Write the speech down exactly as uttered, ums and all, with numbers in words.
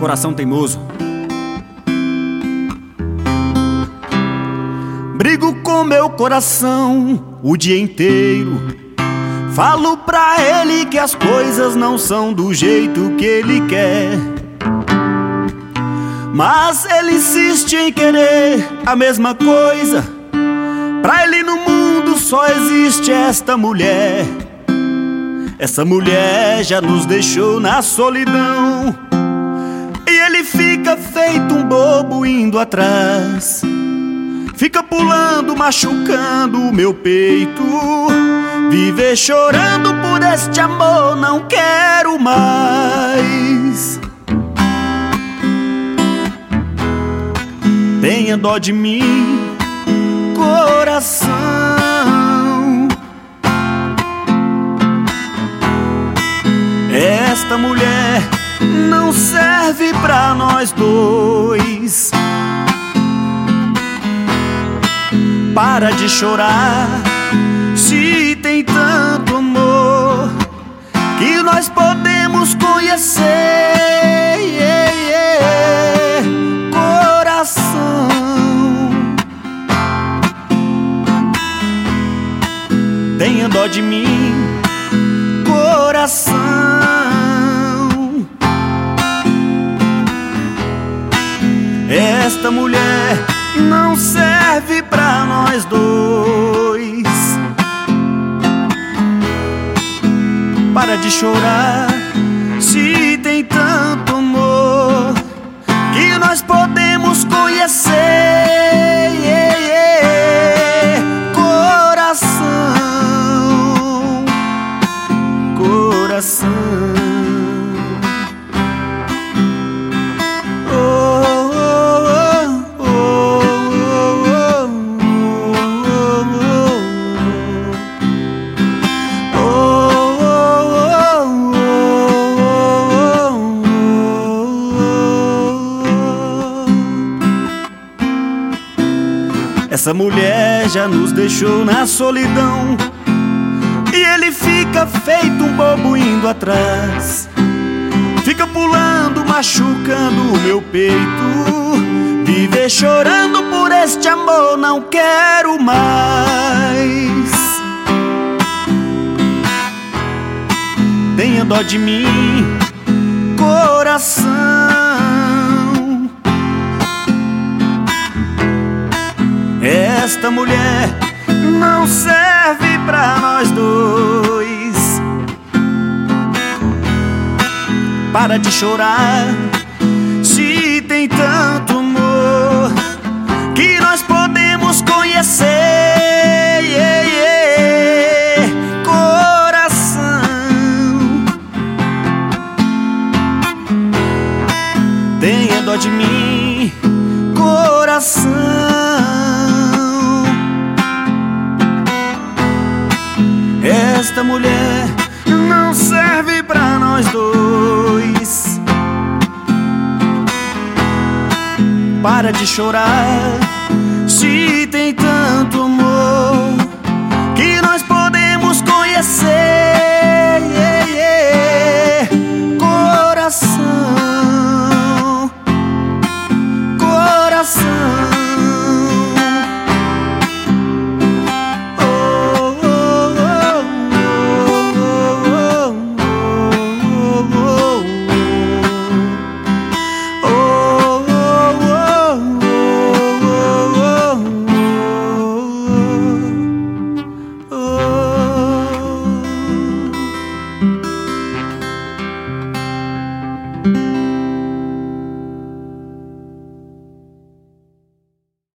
coração teimoso. Brigo com meu coração o dia inteiro. Falo pra ele que as coisas não são do jeito que ele quer, mas ele insiste em querer a mesma coisa. Pra ele no mundo só existe esta mulher. Essa mulher já nos deixou na solidão, e ele fica feito um bobo indo atrás. Fica pulando, machucando o meu peito. Viver chorando por este amor não quero mais. Tenha dó de mim, coração. Esta mulher não serve pra nós dois. Para de chorar, se tem tanto amor que nós podemos conhecer. Yeah, yeah. Coração, tenha dó de mim, coração. Esta mulher não serve pra nós dois. Para de chorar, se tem tanto amor que nós podemos conhecer. Yeah, yeah. Coração, coração. Essa mulher já nos deixou na solidão, e ele fica feito um bobo indo atrás. Fica pulando, machucando o meu peito. Viver chorando por este amor não quero mais. Tenha dó de mim, coração. Esta mulher não serve pra nós dois. Para de chorar, se tem tanto amor que nós podemos conhecer. Yeah, yeah. Coração, tenha dó de mim, coração. Esta mulher não serve pra nós dois. Para de chorar, se tem tanto amor